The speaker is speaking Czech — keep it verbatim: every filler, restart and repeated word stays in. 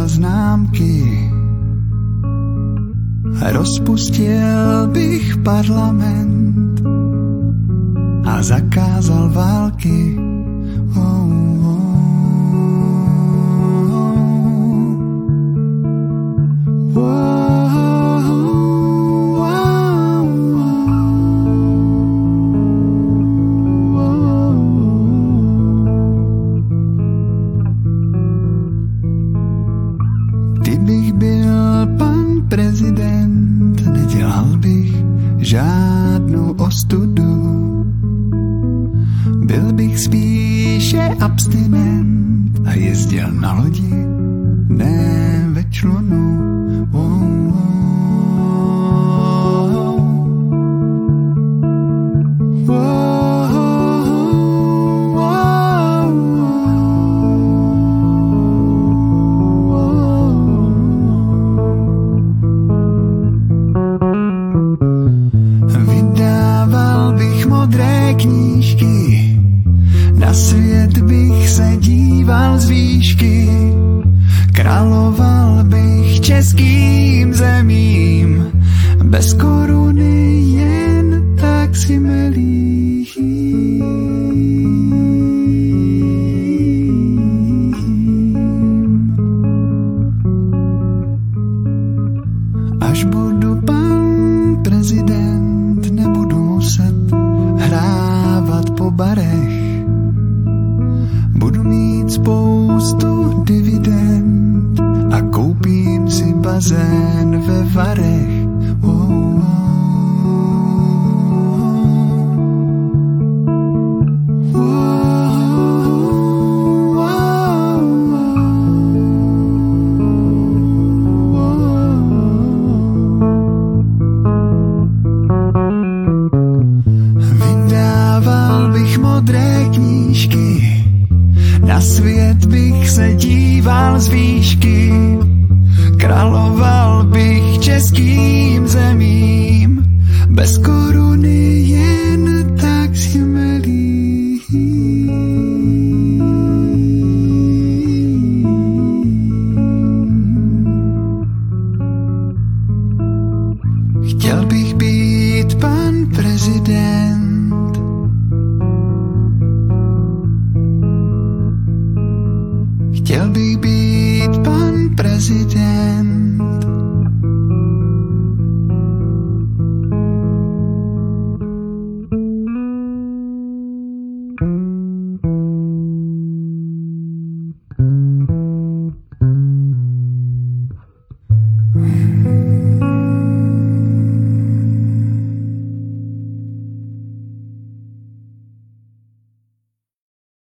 známky. Rozpustil bych parlament a zakázal války. Oh, oh, oh, oh. Kdybych byl pan prezident, nedělal bych žádnou ostudu. Byl bych spíše abstinent a jezdil na lodi, ne ve člunu. Oh, oh, oh. Knížky, na svět bych se díval z výšky, královal bych českým zemím, bez koruny jen tak si milý. Až budu pan prezident, nebudu muset hrávat po barech. Budu mít spoustu dividend a koupím si bazén ve Varech. Oh, oh, oh. Na svět bych se díval z výšky, královal bych českým zemím, bez koruny jen